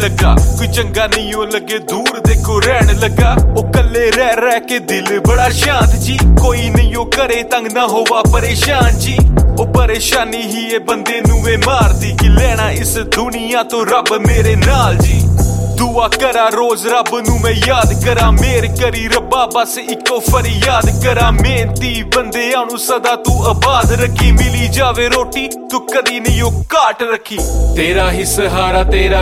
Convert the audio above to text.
लगा कोई चंगा नहीं हो लगे दूर देखो रहन लगा ओ कल्ले रह के दिल बड़ा शांत जी कोई नहीं हो करे तंग ना होवा परेशान जी ओ परेशानी ही ये बंदे नू वे मारदी कि लेना इस दुनिया तो रब मेरे नाल जी दुआ करा रोज रब नू मैं याद करा मेर करी रब्बा बस इको फरियाद करा मेहनती बंदियां नू सदा तू आबाद रखी मिली जावे रोटी तू कदी नहीं ओ काट रखी तेरा ही सहारा तेरा